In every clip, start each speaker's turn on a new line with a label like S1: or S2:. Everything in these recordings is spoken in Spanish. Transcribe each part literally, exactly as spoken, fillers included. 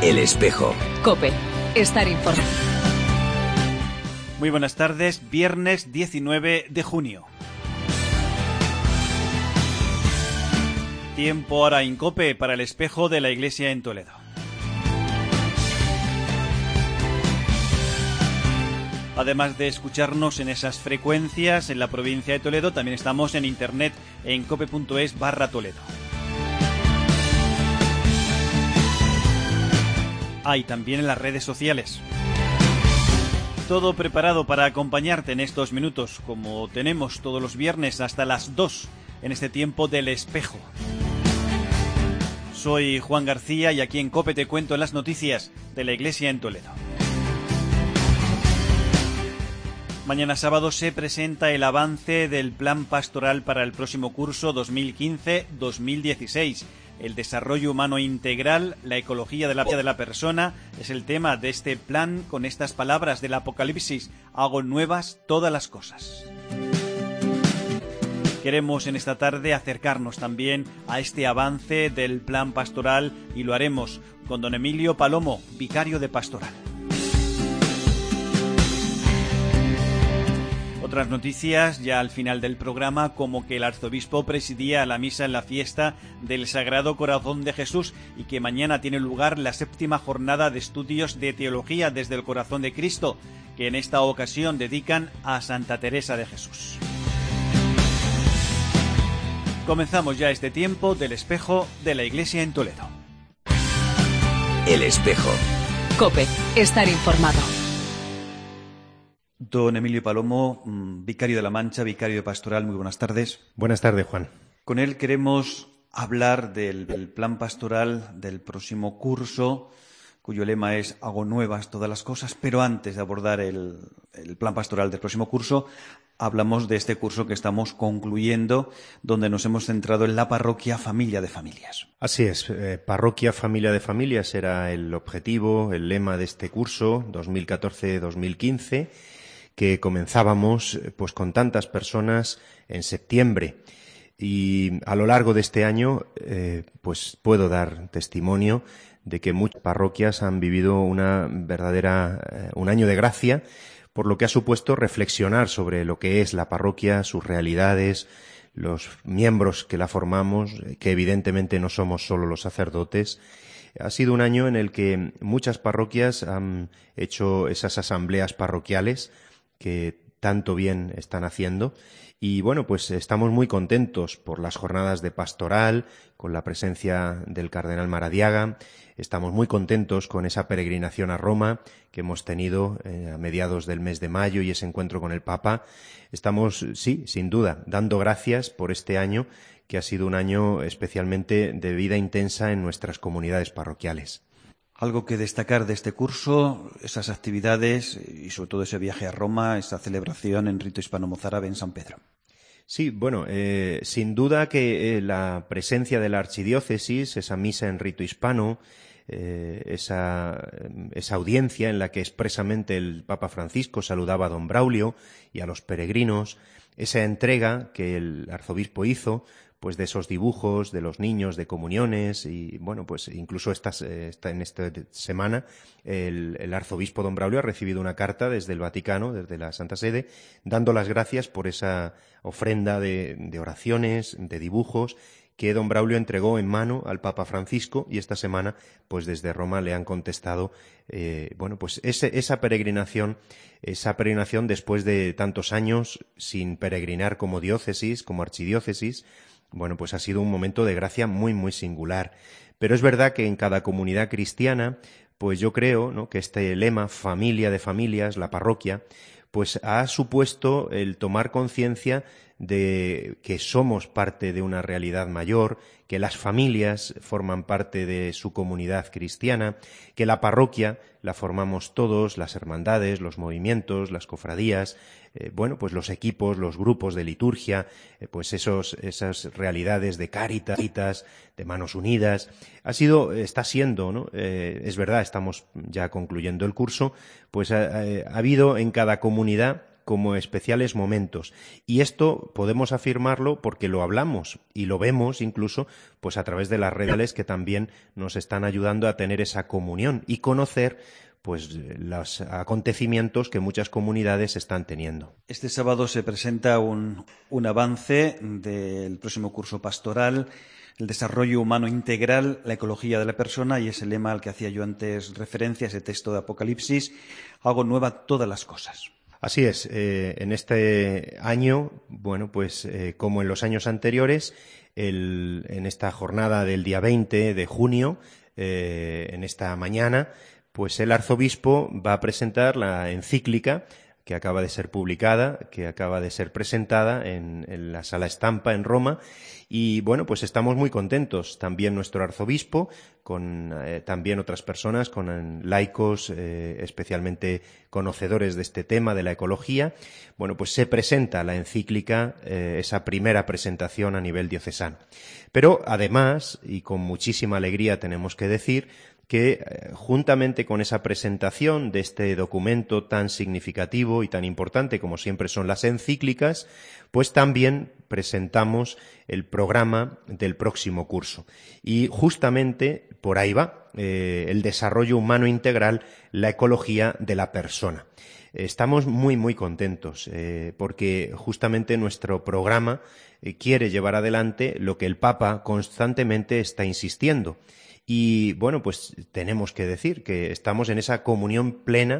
S1: El Espejo.
S2: COPE. Estar informado.
S3: Muy buenas tardes, viernes diecinueve de junio. Tiempo ahora en COPE para el Espejo de la Iglesia en Toledo. Además de escucharnos en esas frecuencias en la provincia de Toledo, también estamos en internet en cope.es barra Toledo. Ah, y también en las redes sociales. Todo preparado para acompañarte en estos minutos, como tenemos todos los viernes hasta las dos en este tiempo del Espejo. Soy Juan García y aquí en COPE te cuento las noticias de la Iglesia en Toledo. Mañana sábado se presenta el avance del Plan Pastoral para el próximo curso dos mil quince dos mil dieciséis. El desarrollo humano integral, la ecología de la vida de la persona, es el tema de este plan con estas palabras del Apocalipsis: hago nuevas todas las cosas. Queremos en esta tarde acercarnos también a este avance del Plan Pastoral y lo haremos con don Emilio Palomo, vicario de Pastoral. Otras noticias ya al final del programa, como que el arzobispo presidía la misa en la fiesta del Sagrado Corazón de Jesús y que mañana tiene lugar la séptima jornada de estudios de teología desde el corazón de Cristo, que en esta ocasión dedican a Santa Teresa de Jesús. Comenzamos ya este tiempo del Espejo de la Iglesia en Toledo.
S1: El Espejo.
S2: COPE. Estar informado.
S3: Don Emilio Palomo, vicario de La Mancha, vicario de Pastoral, muy buenas tardes.
S4: Buenas tardes, Juan.
S3: Con él queremos hablar del, del plan pastoral del próximo curso, cuyo lema es hago nuevas todas las cosas, pero antes de abordar el, el plan pastoral del próximo curso, hablamos de este curso que estamos concluyendo, donde nos hemos centrado en la parroquia Familia de Familias.
S4: Así es, eh, Parroquia Familia de Familias era el objetivo, el lema de este curso dos mil catorce dos mil quince, que comenzábamos pues con tantas personas en septiembre. Y a lo largo de este año eh, pues puedo dar testimonio de que muchas parroquias han vivido una verdadera eh, un año de gracia, por lo que ha supuesto reflexionar sobre lo que es la parroquia, sus realidades, los miembros que la formamos, que evidentemente no somos solo los sacerdotes. Ha sido un año en el que muchas parroquias han hecho esas asambleas parroquiales que tanto bien están haciendo. Y bueno, pues estamos muy contentos por las jornadas de pastoral, con la presencia del cardenal Maradiaga. Estamos muy contentos con esa peregrinación a Roma que hemos tenido eh, a mediados del mes de mayo y ese encuentro con el Papa. Estamos, sí, sin duda, dando gracias por este año, que ha sido un año especialmente de vida intensa en nuestras comunidades parroquiales.
S3: Algo que destacar de este curso, esas actividades y sobre todo ese viaje a Roma, esa celebración en rito hispano-mozárabe en San Pedro.
S4: Sí, bueno, eh, sin duda que eh, la presencia de la archidiócesis, esa misa en rito hispano, eh, esa, esa audiencia en la que expresamente el Papa Francisco saludaba a don Braulio y a los peregrinos, esa entrega que el arzobispo hizo, pues de esos dibujos de los niños de comuniones y bueno, pues incluso estas, esta, en esta semana el, el arzobispo don Braulio ha recibido una carta desde el Vaticano, desde la Santa Sede, dando las gracias por esa ofrenda de, de oraciones, de dibujos que don Braulio entregó en mano al Papa Francisco y esta semana pues desde Roma le han contestado eh, bueno pues ese, esa peregrinación esa peregrinación después de tantos años sin peregrinar como diócesis, como archidiócesis. Bueno, pues ha sido un momento de gracia muy, muy singular. Pero es verdad que en cada comunidad cristiana, pues yo creo, ¿no?, que este lema, familia de familias, la parroquia, pues ha supuesto el tomar conciencia de que somos parte de una realidad mayor, que las familias forman parte de su comunidad cristiana, que la parroquia la formamos todos, las hermandades, los movimientos, las cofradías, eh, bueno, pues los equipos, los grupos de liturgia, eh, pues esos, esas realidades de cáritas, de manos unidas. Ha sido, está siendo, ¿no? Eh, es verdad, estamos ya concluyendo el curso, pues ha, ha habido en cada comunidad como especiales momentos. Y esto podemos afirmarlo porque lo hablamos y lo vemos incluso pues a través de las redes que también nos están ayudando a tener esa comunión y conocer pues los acontecimientos que muchas comunidades están teniendo.
S3: Este sábado se presenta un, un avance del próximo curso pastoral, el desarrollo humano integral, la ecología de la persona, y ese lema al que hacía yo antes referencia, ese texto de Apocalipsis, hago nueva todas las cosas.
S4: Así es, eh, en este año, bueno, pues eh, como en los años anteriores, el, en esta jornada del día veinte de junio, eh, en esta mañana, pues el arzobispo va a presentar la encíclica que acaba de ser publicada, que acaba de ser presentada en, en la Sala Estampa en Roma. Y bueno, pues estamos muy contentos. También nuestro arzobispo, con eh, también otras personas, con eh, laicos eh, especialmente conocedores de este tema, de la ecología. Bueno, pues se presenta la encíclica, eh, esa primera presentación a nivel diocesano. Pero además, y con muchísima alegría tenemos que decir, que eh, juntamente con esa presentación de este documento tan significativo y tan importante como siempre son las encíclicas, pues también presentamos el programa del próximo curso. Y justamente por ahí va, eh, el desarrollo humano integral, la ecología de la persona. Estamos muy, muy contentos eh, porque justamente nuestro programa eh, quiere llevar adelante lo que el Papa constantemente está insistiendo. Y bueno, pues tenemos que decir que estamos en esa comunión plena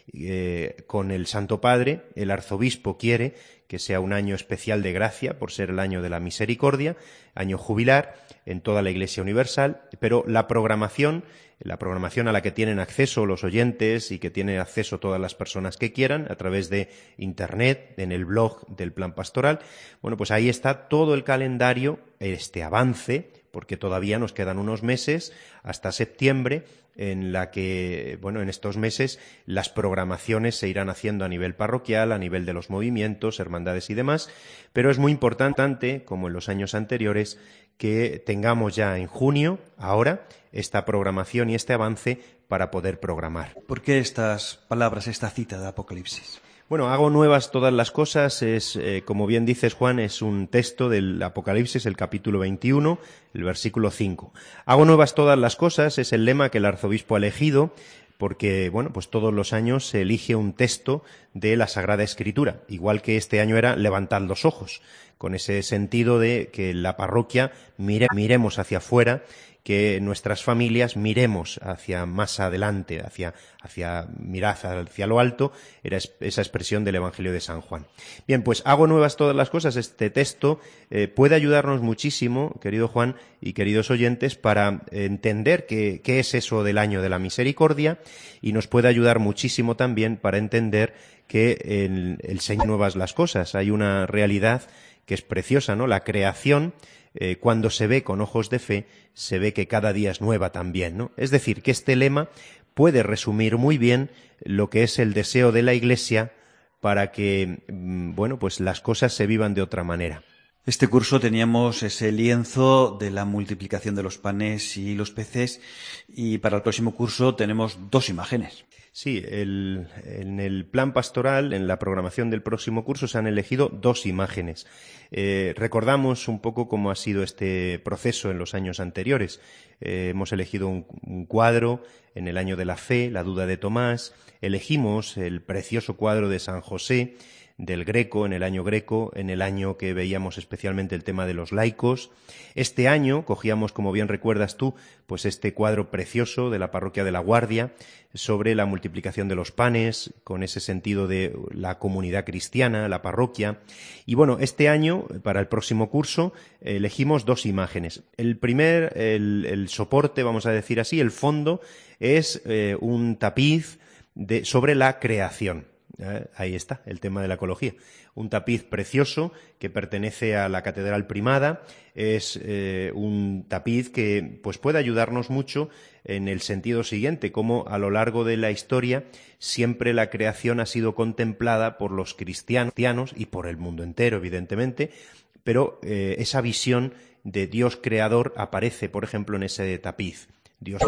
S4: eh, con el Santo Padre. El arzobispo quiere que sea un año especial de gracia por ser el año de la misericordia, año jubilar en toda la Iglesia Universal, pero la programación, la programación a la que tienen acceso los oyentes y que tienen acceso todas las personas que quieran a través de Internet, en el blog del Plan Pastoral, bueno, pues ahí está todo el calendario, este avance, porque todavía nos quedan unos meses hasta septiembre en la que, bueno, en estos meses las programaciones se irán haciendo a nivel parroquial, a nivel de los movimientos, hermandades y demás, pero es muy importante, como en los años anteriores, que tengamos ya en junio, ahora, esta programación y este avance para poder programar.
S3: ¿Por qué estas palabras, esta cita de Apocalipsis?
S4: Bueno, hago nuevas todas las cosas, es, eh, como bien dices, Juan, es un texto del Apocalipsis, el capítulo veintiuno, el versículo cinco. Hago nuevas todas las cosas es el lema que el arzobispo ha elegido, porque, bueno, pues todos los años se elige un texto de la Sagrada Escritura, igual que este año era levantad los ojos, con ese sentido de que la parroquia mire, miremos hacia afuera, que nuestras familias miremos hacia más adelante, hacia, hacia mirar hacia lo alto, era esa expresión del Evangelio de San Juan. Bien, pues hago nuevas todas las cosas. Este texto eh, puede ayudarnos muchísimo, querido Juan y queridos oyentes, para entender qué, qué es eso del año de la misericordia, y nos puede ayudar muchísimo también para entender que el, el Señor nuevas las cosas. Hay una realidad que es preciosa, ¿no? La creación, Eh, cuando se ve con ojos de fe, se ve que cada día es nueva también, ¿no? Es decir, que este lema puede resumir muy bien lo que es el deseo de la Iglesia para que, bueno, pues las cosas se vivan de otra manera.
S3: Este curso teníamos ese lienzo de la multiplicación de los panes y los peces, y para el próximo curso tenemos dos imágenes.
S4: Sí, el, en el plan pastoral, en la programación del próximo curso, se han elegido dos imágenes. Eh, recordamos un poco cómo ha sido este proceso en los años anteriores. Eh, hemos elegido un, un cuadro en el año de la fe, la duda de Tomás. Elegimos el precioso cuadro de San José, del Greco, en el año Greco, en el año que veíamos especialmente el tema de los laicos. Este año cogíamos, como bien recuerdas tú, pues este cuadro precioso de la parroquia de la Guardia sobre la multiplicación de los panes, con ese sentido de la comunidad cristiana, la parroquia. Y bueno, este año, para el próximo curso, elegimos dos imágenes. El primer, el, el soporte, vamos a decir así, el fondo, es eh, un tapiz de, sobre la creación. Eh, ahí está, el tema de la ecología. Un tapiz precioso que pertenece a la Catedral Primada. Es eh, un tapiz que pues puede ayudarnos mucho en el sentido siguiente, como a lo largo de la historia siempre la creación ha sido contemplada por los cristianos y por el mundo entero, evidentemente, pero eh, esa visión de Dios creador aparece, por ejemplo, en ese tapiz. Dios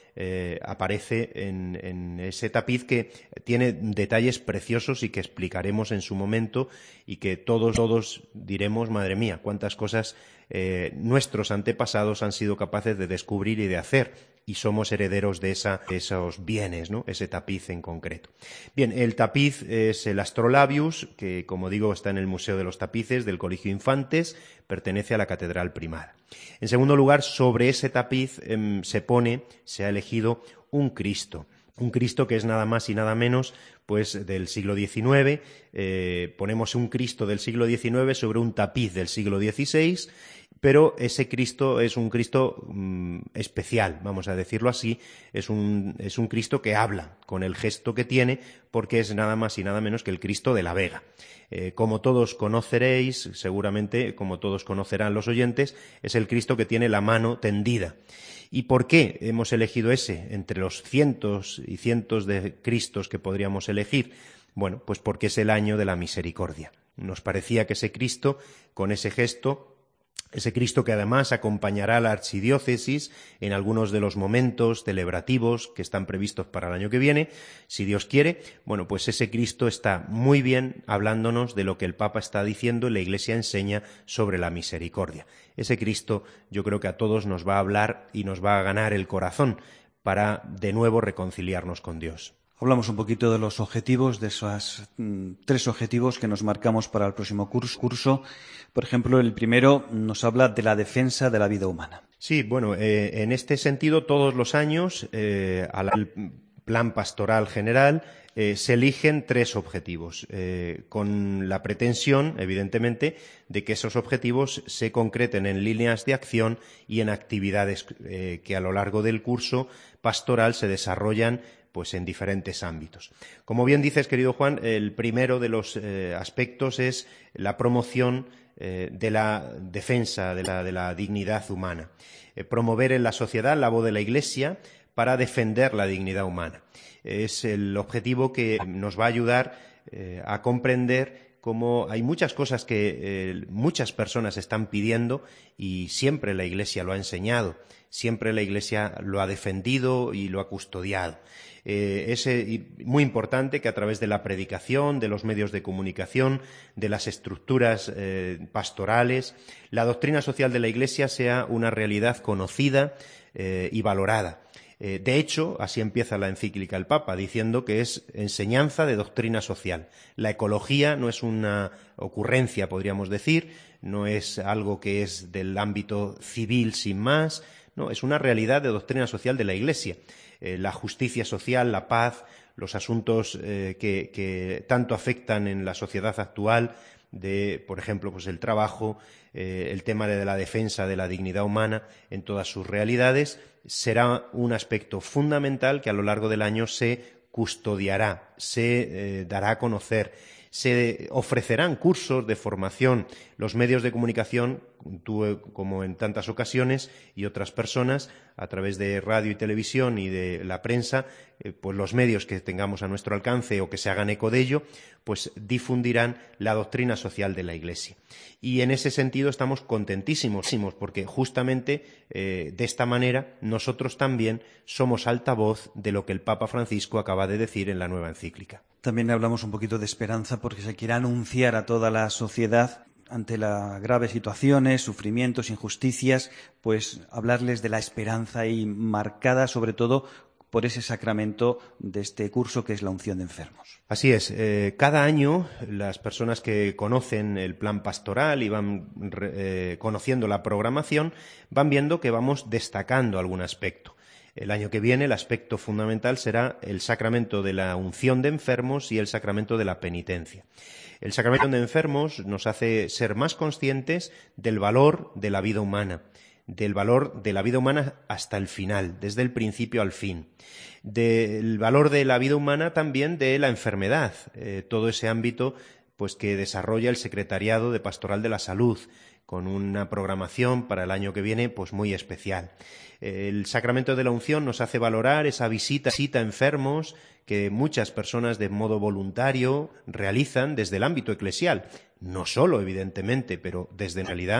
S4: eh, aparece en, en ese tapiz que tiene detalles preciosos y que explicaremos en su momento y que todos, todos diremos, madre mía, cuántas cosas eh, nuestros antepasados han sido capaces de descubrir y de hacer. Y somos herederos de, esa, de esos bienes, ¿no? Ese tapiz en concreto. Bien, el tapiz es el Astrolabius, que, como digo, está en el Museo de los Tapices del Colegio Infantes, pertenece a la Catedral Primada. En segundo lugar, sobre ese tapiz eh, se pone, se ha elegido un Cristo. Un Cristo que es nada más y nada menos pues del siglo diecinueve. Eh, ponemos un Cristo del siglo diecinueve sobre un tapiz del siglo dieciséis, pero ese Cristo es un Cristo mmm, especial, vamos a decirlo así. Es un, es un Cristo que habla con el gesto que tiene, porque es nada más y nada menos que el Cristo de la Vega. Eh, como todos conoceréis, seguramente, como todos conocerán los oyentes, es el Cristo que tiene la mano tendida. ¿Y por qué hemos elegido ese entre los cientos y cientos de Cristos que podríamos elegir? Bueno, pues porque es el año de la misericordia. Nos parecía que ese Cristo, con ese gesto, ese Cristo que además acompañará a la archidiócesis en algunos de los momentos celebrativos que están previstos para el año que viene, si Dios quiere, bueno, pues ese Cristo está muy bien hablándonos de lo que el Papa está diciendo y la Iglesia enseña sobre la misericordia. Ese Cristo yo creo que a todos nos va a hablar y nos va a ganar el corazón para de nuevo reconciliarnos con Dios.
S3: Hablamos un poquito de los objetivos, de esos mm, tres objetivos que nos marcamos para el próximo curso, curso. Por ejemplo, el primero nos habla de la defensa de la vida humana.
S4: Sí, bueno, eh, en este sentido, todos los años, eh, al plan pastoral general, eh, se eligen tres objetivos, eh, con la pretensión, evidentemente, de que esos objetivos se concreten en líneas de acción y en actividades eh, que a lo largo del curso pastoral se desarrollan pues en diferentes ámbitos. Como bien dices, querido Juan, el primero de los eh, aspectos es la promoción eh, de la defensa de la, de la dignidad humana. Eh, promover en la sociedad la voz de la Iglesia para defender la dignidad humana. Es el objetivo que nos va a ayudar eh, a comprender cómo hay muchas cosas que eh, muchas personas están pidiendo y siempre la Iglesia lo ha enseñado, siempre la Iglesia lo ha defendido y lo ha custodiado. Eh, es eh, muy importante que a través de la predicación, de los medios de comunicación, de las estructuras eh, pastorales, la doctrina social de la Iglesia sea una realidad conocida eh, y valorada. Eh, de hecho, así empieza la encíclica del Papa, diciendo que es enseñanza de doctrina social. La ecología no es una ocurrencia, podríamos decir, no es algo que es del ámbito civil sin más, no, es una realidad de doctrina social de la Iglesia. Eh, la justicia social, la paz, los asuntos eh, que, que tanto afectan en la sociedad actual, de, por ejemplo, pues el trabajo, eh, el tema de la defensa de la dignidad humana en todas sus realidades, será un aspecto fundamental que a lo largo del año se custodiará, se eh, dará a conocer. Se ofrecerán cursos de formación. Los medios de comunicación, tú como en tantas ocasiones y otras personas, a través de radio y televisión y de la prensa, eh, pues los medios que tengamos a nuestro alcance o que se hagan eco de ello, pues difundirán la doctrina social de la Iglesia. Y en ese sentido estamos contentísimos, porque justamente eh, de esta manera nosotros también somos altavoz de lo que el Papa Francisco acaba de decir en la nueva encíclica.
S3: También hablamos un poquito de esperanza porque se quiere anunciar a toda la sociedad ante las graves situaciones, sufrimientos, injusticias, pues hablarles de la esperanza y marcada sobre todo por ese sacramento de este curso que es la unción de enfermos.
S4: Así es. Eh, cada año las personas que conocen el plan pastoral y van eh, conociendo la programación van viendo que vamos destacando algún aspecto. El año que viene el aspecto fundamental será el sacramento de la unción de enfermos y el sacramento de la penitencia. El sacramento de enfermos nos hace ser más conscientes del valor de la vida humana, del valor de la vida humana hasta el final, desde el principio al fin, del valor de la vida humana también de la enfermedad, eh, todo ese ámbito pues que desarrolla el Secretariado de Pastoral de la Salud, con una programación para el año que viene pues muy especial. El sacramento de la unción nos hace valorar esa visita, visita a enfermos que muchas personas de modo voluntario realizan desde el ámbito eclesial, no solo evidentemente, pero desde en realidad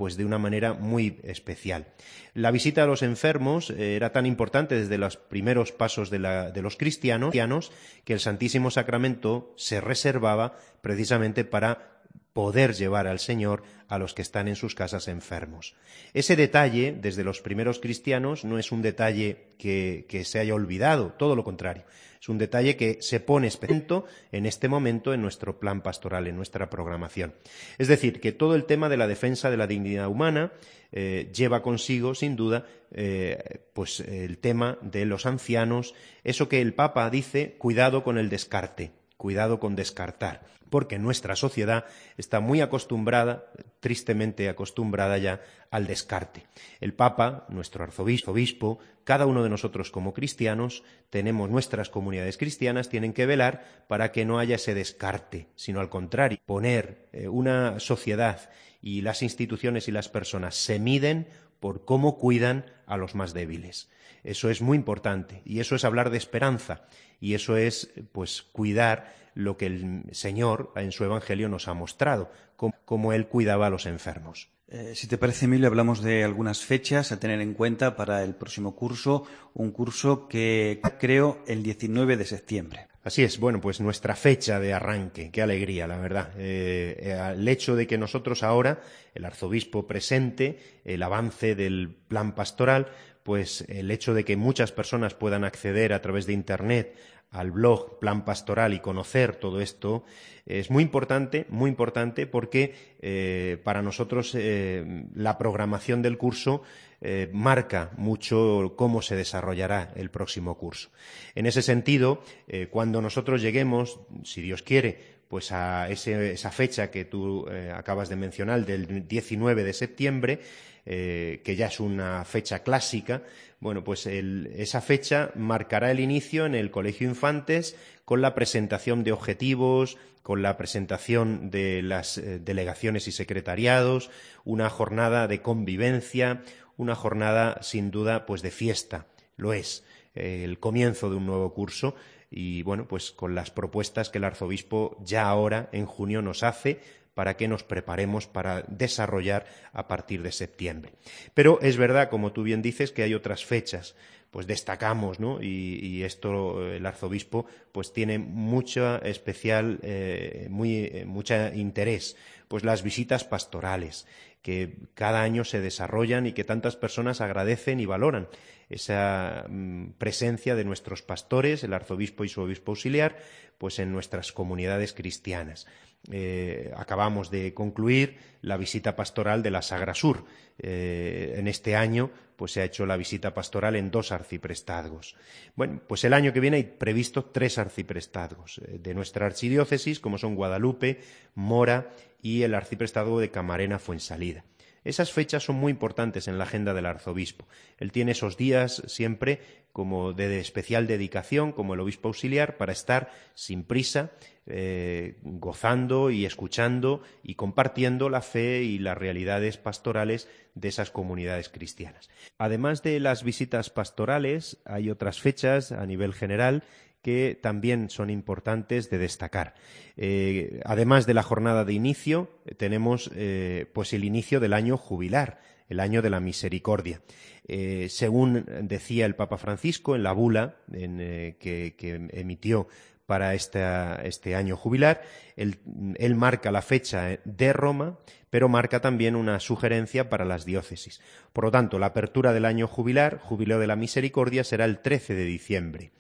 S4: pues de una manera muy especial. La visita a los enfermos eh, era tan importante desde los primeros pasos de, la, de los cristianos que el Santísimo Sacramento se reservaba precisamente para poder llevar al Señor a los que están en sus casas enfermos. Ese detalle, desde los primeros cristianos, no es un detalle que, que se haya olvidado, todo lo contrario. Es un detalle que se pone especialmente en este momento en nuestro plan pastoral, en nuestra programación. Es decir, que todo el tema de la defensa de la dignidad humana eh, lleva consigo, sin duda, eh, pues el tema de los ancianos, eso que el Papa dice, cuidado con el descarte, cuidado con descartar, porque nuestra sociedad está muy acostumbrada, tristemente acostumbrada ya, al descarte. El Papa, nuestro arzobispo, cada uno de nosotros como cristianos, tenemos nuestras comunidades cristianas, tienen que velar para que no haya ese descarte, sino al contrario, poner eh, una sociedad y las instituciones y las personas se miden por cómo cuidan a los más débiles. Eso es muy importante y eso es hablar de esperanza y eso es pues cuidar lo que el Señor en su Evangelio nos ha mostrado, cómo, cómo Él cuidaba a los enfermos.
S3: Eh, si te parece, Emilio, hablamos de algunas fechas a tener en cuenta para el próximo curso, un curso que creo el diecinueve de septiembre.
S4: Así es, bueno, pues nuestra fecha de arranque, qué alegría, la verdad. Eh, el hecho de que nosotros ahora, el arzobispo presente, el avance del plan pastoral, pues el hecho de que muchas personas puedan acceder a través de Internet al blog Plan Pastoral y conocer todo esto es muy importante, muy importante porque eh, para nosotros eh, la programación del curso eh, marca mucho cómo se desarrollará el próximo curso. En ese sentido, eh, cuando nosotros lleguemos, si Dios quiere, pues a ese, esa fecha que tú eh, acabas de mencionar, del diecinueve de septiembre, eh, que ya es una fecha clásica, bueno, pues el, esa fecha marcará el inicio en el Colegio Infantes con la presentación de objetivos, con la presentación de las eh, delegaciones y secretariados, una jornada de convivencia, una jornada sin duda pues de fiesta, lo es, eh, el comienzo de un nuevo curso y bueno, pues con las propuestas que el arzobispo ya ahora en junio nos hace para que nos preparemos para desarrollar a partir de septiembre. Pero es verdad, como tú bien dices, que hay otras fechas, pues destacamos, ¿no? Y, y esto el arzobispo pues tiene mucho especial, eh, muy, eh, mucho interés, pues las visitas pastorales que cada año se desarrollan y que tantas personas agradecen y valoran esa mm, presencia de nuestros pastores, el arzobispo y su obispo auxiliar, pues en nuestras comunidades cristianas. Eh, acabamos de concluir la visita pastoral de la Sagra Sur. Eh, en este año pues se ha hecho la visita pastoral en dos arciprestazgos. Bueno, pues el año que viene hay previsto tres arciprestazgos eh, de nuestra archidiócesis, como son Guadalupe, Mora y el arciprestazgo de Camarena Fuensalida. Esas fechas son muy importantes en la agenda del arzobispo. Él tiene esos días siempre como de especial dedicación, como el obispo auxiliar, para estar sin prisa, eh, gozando y escuchando y compartiendo la fe y las realidades pastorales de esas comunidades cristianas. Además de las visitas pastorales, hay otras fechas a nivel general que también son importantes de destacar. Eh, además de la jornada de inicio, tenemos eh, pues el inicio del año jubilar, el año de la misericordia. Eh, según decía el Papa Francisco en la bula en, eh, que, que emitió para esta, este año jubilar, él, él marca la fecha de Roma, pero marca también una sugerencia para las diócesis. Por lo tanto, la apertura del año jubilar, Jubileo de la Misericordia, será el trece de diciembre.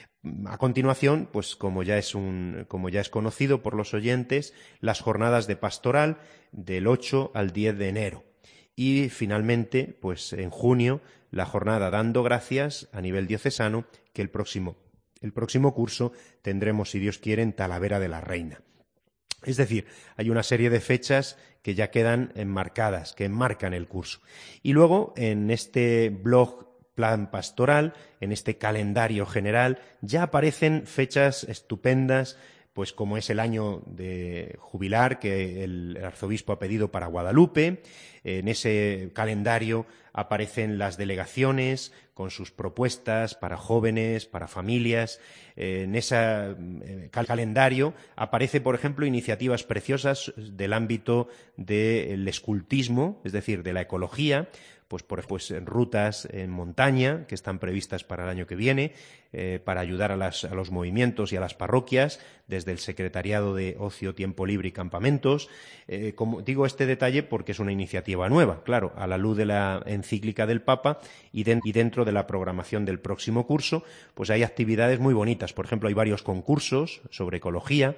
S4: A continuación, pues como ya es un, como ya es conocido por los oyentes, las jornadas de pastoral del ocho al diez de enero. Y finalmente, pues en junio, la jornada dando gracias a nivel diocesano, que el próximo, el próximo curso tendremos, si Dios quiere, en Talavera de la Reina. Es decir, hay una serie de fechas que ya quedan enmarcadas, que enmarcan el curso. Y luego, en este blog Plan Pastoral, en este calendario general, ya aparecen fechas estupendas pues como es el año de jubilar que el, el arzobispo ha pedido para Guadalupe. En ese calendario aparecen las delegaciones con sus propuestas para jóvenes, para familias. En ese eh, calendario aparece, por ejemplo, iniciativas preciosas del ámbito del escultismo, es decir, de la ecología, pues por pues, en rutas en montaña que están previstas para el año que viene, eh, para ayudar a, las, a los movimientos y a las parroquias, desde el Secretariado de Ocio, Tiempo Libre y Campamentos. Eh, como digo este detalle porque es una iniciativa nueva, claro, a la luz de la encíclica del Papa y, de, y dentro de la programación del próximo curso, pues hay actividades muy bonitas. Por ejemplo, hay varios concursos sobre ecología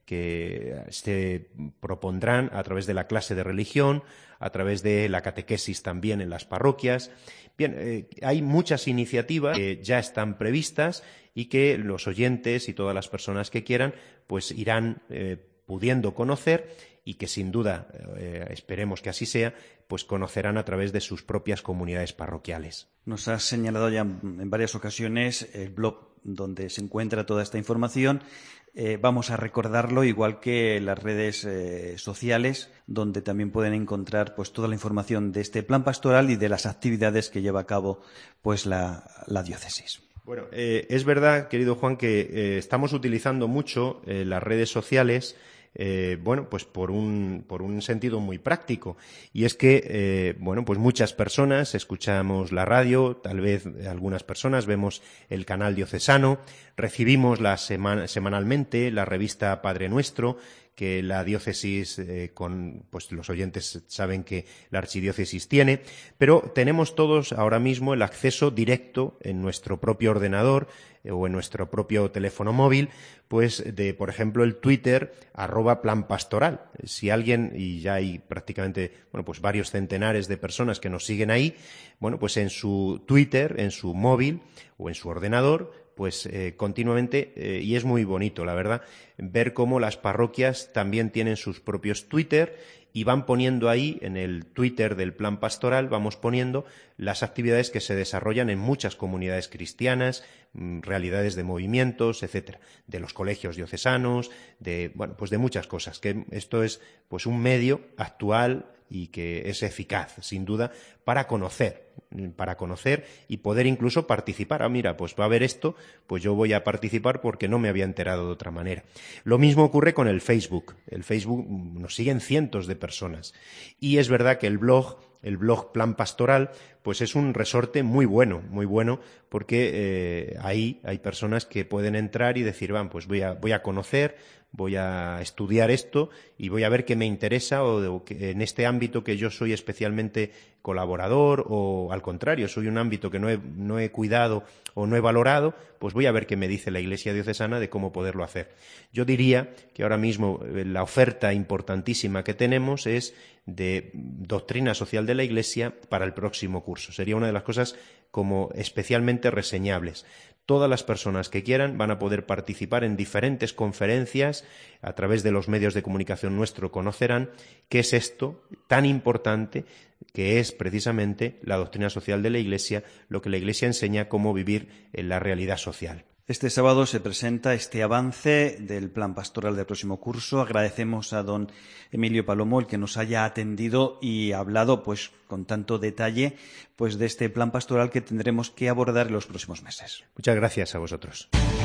S4: que se propondrán a través de la clase de religión, a través de la catequesis también en las parroquias. Bien, eh, hay muchas iniciativas que ya están previstas y que los oyentes y todas las personas que quieran pues irán eh, pudiendo conocer y que sin duda, eh, esperemos que así sea, pues conocerán a través de sus propias comunidades parroquiales.
S3: Nos has señalado ya en varias ocasiones el blog donde se encuentra toda esta información. Eh, vamos a recordarlo, igual que las redes eh, sociales, donde también pueden encontrar pues toda la información de este plan pastoral y de las actividades que lleva a cabo pues la, la diócesis.
S4: Bueno, eh, es verdad, querido Juan, que eh, estamos utilizando mucho eh, las redes sociales. Eh, bueno, pues por un, por un sentido muy práctico. Y es que, eh, bueno, pues muchas personas escuchamos la radio, tal vez algunas personas vemos el canal diocesano, recibimos la semana, semanalmente la revista Padre Nuestro, que la diócesis, eh, con, pues los oyentes saben que la archidiócesis tiene, pero tenemos todos ahora mismo el acceso directo en nuestro propio ordenador eh, o en nuestro propio teléfono móvil, pues de, por ejemplo, el Twitter, arroba plan pastoral. Si alguien, y ya hay prácticamente, bueno, pues varios centenares de personas que nos siguen ahí, bueno, pues en su Twitter, en su móvil o en su ordenador, pues eh, continuamente, eh, y es muy bonito, la verdad, ver cómo las parroquias también tienen sus propios Twitter y van poniendo ahí, en el Twitter del Plan Pastoral, vamos poniendo las actividades que se desarrollan en muchas comunidades cristianas, realidades de movimientos, etcétera, de los colegios diocesanos, de, bueno, pues de muchas cosas, que esto es pues un medio actual y que es eficaz, sin duda, para conocer, para conocer y poder incluso participar. Ah, mira, pues va a haber esto, pues yo voy a participar porque no me había enterado de otra manera. Lo mismo ocurre con el Facebook. El Facebook nos siguen cientos de personas. Y es verdad que el blog, el blog Plan Pastoral, pues es un resorte muy bueno, muy bueno, porque eh, ahí hay personas que pueden entrar y decir, van, pues voy a, voy a conocer, voy a estudiar esto y voy a ver qué me interesa o, o que en este ámbito que yo soy especialmente colaborador o al contrario, soy un ámbito que no he, no he cuidado o no he valorado, pues voy a ver qué me dice la Iglesia diocesana de cómo poderlo hacer. Yo diría que ahora mismo la oferta importantísima que tenemos es de doctrina social de la Iglesia para el próximo curso. Sería una de las cosas como especialmente reseñables. Todas las personas que quieran van a poder participar en diferentes conferencias, a través de los medios de comunicación nuestro conocerán qué es esto tan importante que es precisamente la doctrina social de la Iglesia, lo que la Iglesia enseña cómo vivir en la realidad social.
S3: Este sábado se presenta este avance del plan pastoral del próximo curso. Agradecemos a don Emilio Palomo el que nos haya atendido y hablado pues con tanto detalle pues de este plan pastoral que tendremos que abordar en los próximos meses.
S4: Muchas gracias a vosotros.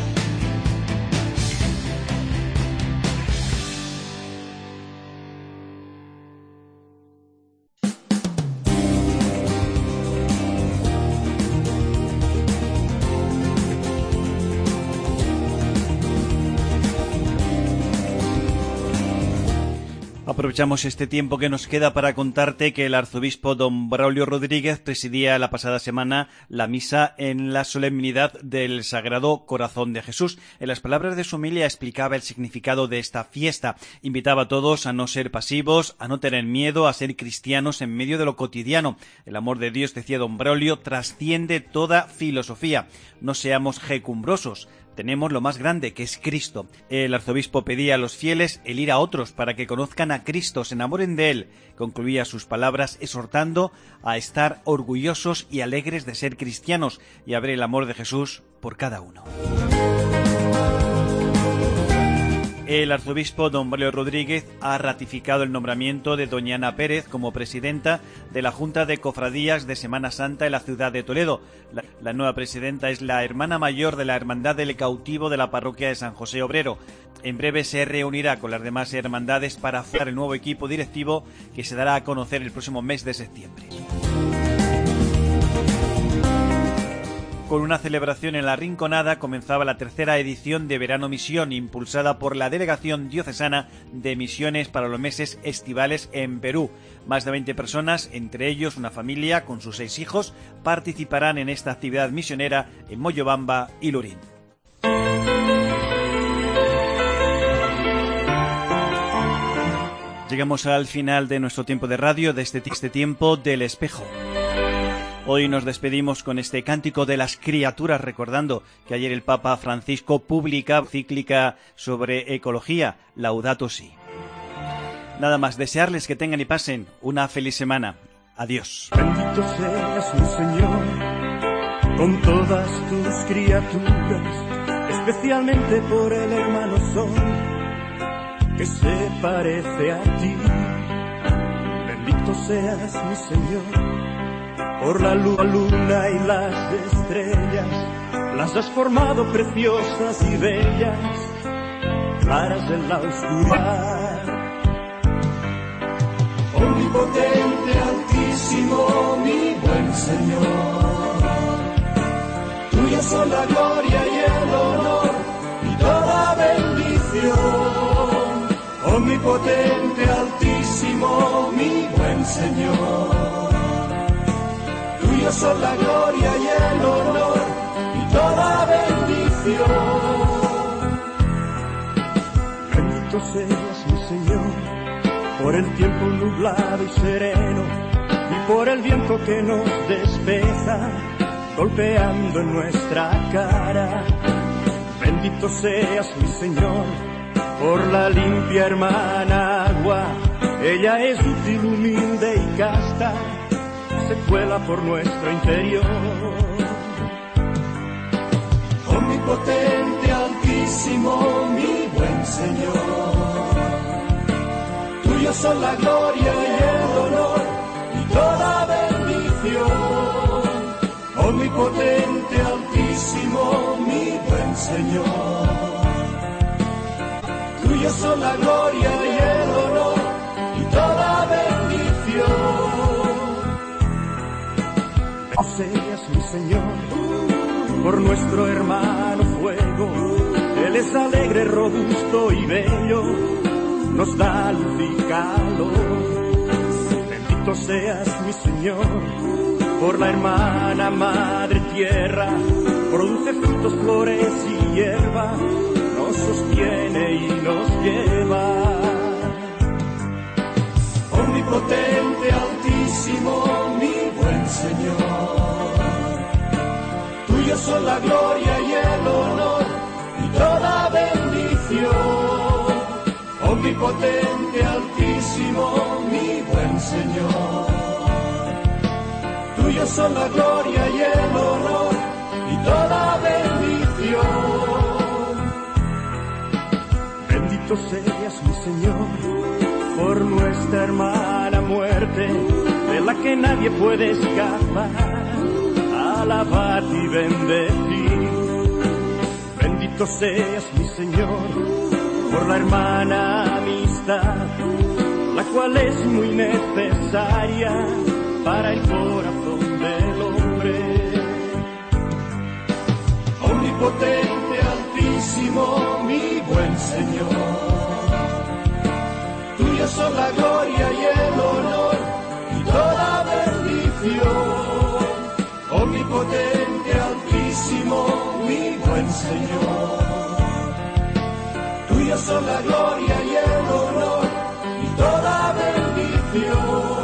S3: Aprovechamos este tiempo que nos queda para contarte que el arzobispo don Braulio Rodríguez presidía la pasada semana la misa en la solemnidad del Sagrado Corazón de Jesús. En las palabras de su homilia explicaba el significado de esta fiesta. Invitaba a todos a no ser pasivos, a no tener miedo, a ser cristianos en medio de lo cotidiano. El amor de Dios, decía don Braulio, trasciende toda filosofía. No seamos jecumbrosos. Tenemos lo más grande, que es Cristo. El arzobispo pedía a los fieles el ir a otros para que conozcan a Cristo, se enamoren de Él. Concluía sus palabras exhortando a estar orgullosos y alegres de ser cristianos y a ver el amor de Jesús por cada uno. El arzobispo don Braulio Rodríguez ha ratificado el nombramiento de doña Ana Pérez como presidenta de la Junta de Cofradías de Semana Santa en la ciudad de Toledo. La, la nueva presidenta es la hermana mayor de la Hermandad del Cautivo de la parroquia de San José Obrero. En breve se reunirá con las demás hermandades para formar el nuevo equipo directivo que se dará a conocer el próximo mes de septiembre. Con una celebración en La Rinconada comenzaba la tercera edición de Verano Misión, impulsada por la Delegación Diocesana de Misiones para los meses estivales en Perú. Más de veinte personas, entre ellos una familia con sus seis hijos, participarán en esta actividad misionera en Moyobamba y Lurín. Llegamos al final de nuestro tiempo de radio, de este, este tiempo del espejo. Hoy nos despedimos con este cántico de las criaturas, recordando que ayer el Papa Francisco publica encíclica sobre ecología, Laudato Si. Nada más, desearles que tengan y pasen una feliz semana. Adiós.
S5: Bendito seas, mi Señor, con todas tus criaturas, especialmente por el hermano Sol, que se parece a ti. Bendito seas, mi Señor, por la luna y las estrellas, las has formado preciosas y bellas, claras en la oscuridad. Omnipotente, altísimo, mi buen Señor, tuya son la gloria y el honor y toda bendición. Omnipotente, altísimo, mi buen Señor, tuyos son la gloria y el honor y toda bendición. Bendito seas, mi Señor, por el tiempo nublado y sereno y por el viento que nos despeja, golpeando en nuestra cara. Bendito seas, mi Señor, por la limpia hermana agua, ella es útil, humilde y casta, se cuela por nuestro interior. Omnipotente, altísimo, mi buen Señor, tuyos son la gloria y el honor y toda bendición. Omnipotente, altísimo, mi buen Señor, tuyos son la gloria y el honor y toda bendición. Seas, mi Señor, por nuestro hermano fuego, él es alegre, robusto y bello, nos da luz y calor. Bendito seas, mi Señor, por la hermana madre tierra, produce frutos, flores y hierba, nos sostiene y nos lleva. Omnipotente, altísimo, mi buen Señor, tuyos son la gloria y el honor y toda bendición. Omnipotente, altísimo, mi buen Señor, tuyos son la gloria y el honor y toda bendición. Bendito seas, mi Señor, por nuestra hermana muerte, de la que nadie puede escapar. Alabad y bendecir. Bendito seas, mi Señor, por la hermana amistad, la cual es muy necesaria para el corazón del hombre. Omnipotente, altísimo, mi buen Señor, tuyos son la gloria y el honor y toda bendición. Omnipotente, altísimo, mi buen Señor, tuyos son la gloria y el honor y toda bendición.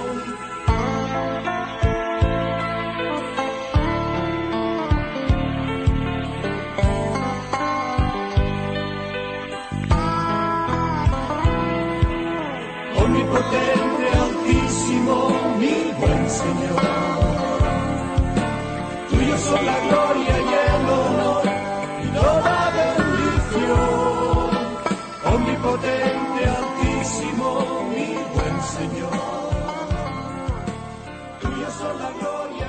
S5: Omnipotente, altísimo, mi buen Señor, tuyos son la gloria y el honor y toda bendición. son la gloria